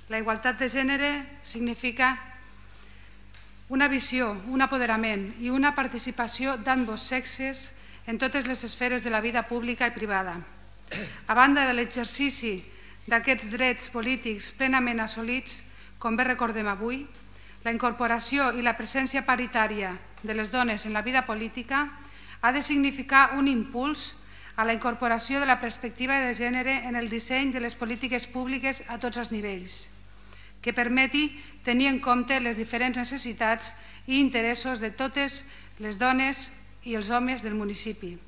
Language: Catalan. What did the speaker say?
La igualtat de gènere significa una visió, un apoderament i una participació d'ambos sexes en totes les esferes de la vida pública i privada. A banda de l'exercici d'aquests drets polítics plenament assolits, com bé recordem avui, la incorporació i la presència paritària de les dones en la vida política ha de significar un impuls a la incorporació de la perspectiva de gènere en el disseny de les polítiques públiques a tots els nivells, que permeti tenir en compte les diferents necessitats i interessos de totes les dones i els homes del municipi.